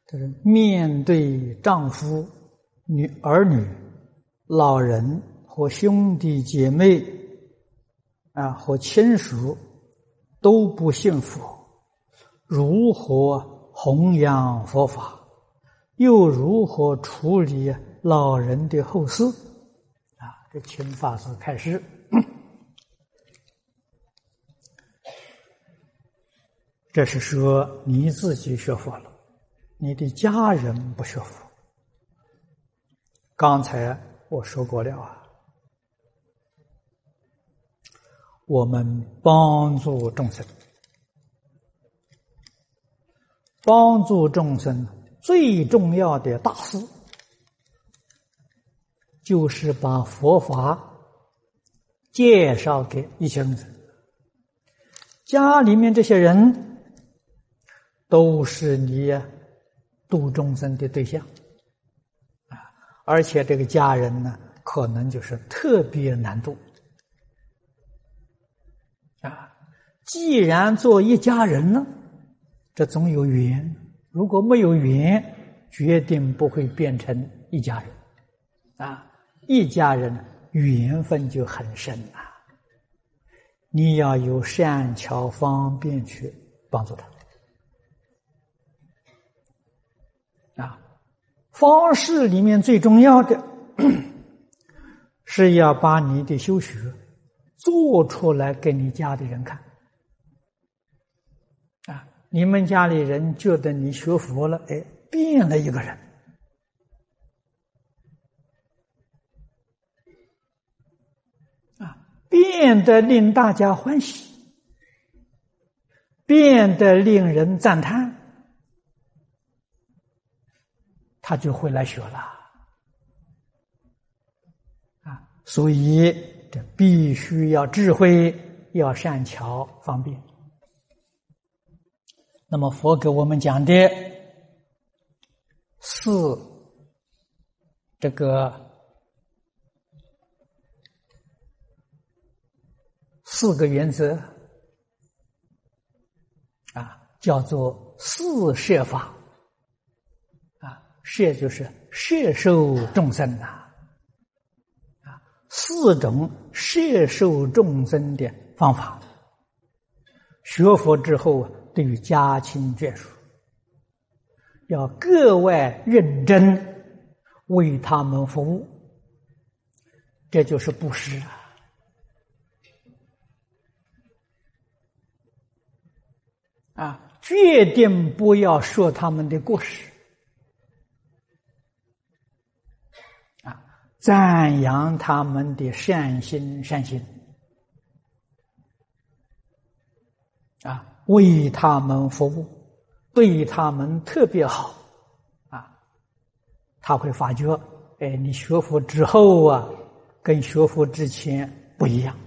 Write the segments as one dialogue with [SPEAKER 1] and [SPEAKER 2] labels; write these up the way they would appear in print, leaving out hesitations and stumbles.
[SPEAKER 1] 就是面对丈夫、儿女、老人或兄弟姐妹和亲属都不信佛，如何弘扬佛法？又如何处理老人的后事？这请法师开示。这是说你自己学佛了，你的家人不学佛。刚才我说过了我们帮助众生，帮助众生最重要的大事，就是把佛法介绍给一切众生。家里面这些人都是你度众生的对象而且这个家人呢，可能就是特别难度既然做一家人呢，这总有缘，如果没有缘，决定不会变成一家人一家人缘分就很深你要有善巧方便去帮助他方式里面最重要的是要把你的修学做出来给你家里人看你们家里人觉得你学佛了，变了一个人变得令大家欢喜，变得令人赞叹，他就会来学了所以这必须要智慧，要善巧方便。那么佛给我们讲的四个原则叫做四摄法摄就是摄受众生四种摄受众生的方法。学佛之后对于家亲眷属要格外认真为他们服务，这就是布施决定不要说他们的过失赞扬他们的善心善行为他们服务，对他们特别好他会发觉你学佛之后跟学佛之前不一样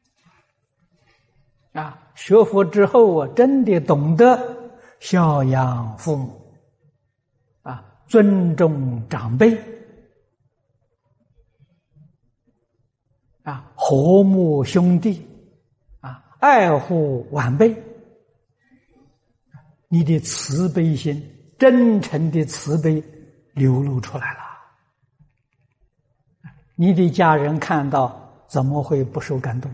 [SPEAKER 1] 学佛之后真的懂得孝养父母尊重长辈和睦兄弟爱护晚辈，你的慈悲心，真诚的慈悲流露出来了，你的家人看到怎么会不受感动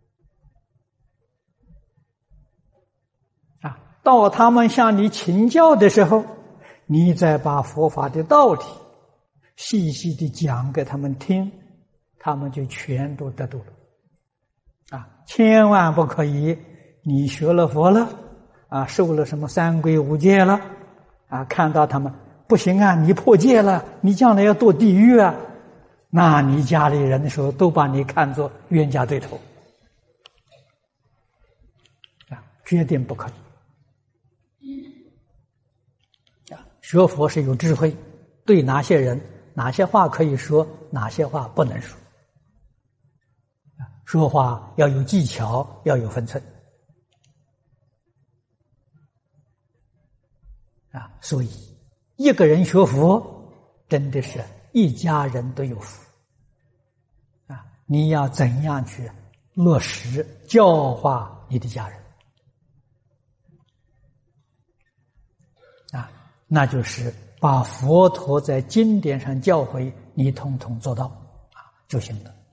[SPEAKER 1] 到他们向你请教的时候，你再把佛法的道理细细的讲给他们听，他们就全都得度了千万不可以你学了佛了受了什么三规五戒了看到他们不行你破戒了，你将来要堕地狱那你家里人的时候都把你看作冤家对头决定不可以学佛是有智慧，对哪些人哪些话可以说，哪些话不能说，说话要有技巧，要有分寸所以一个人学佛真的是一家人都有福你要怎样去落实教化你的家人那就是把佛陀在经典上教诲你统统做到啊就行了。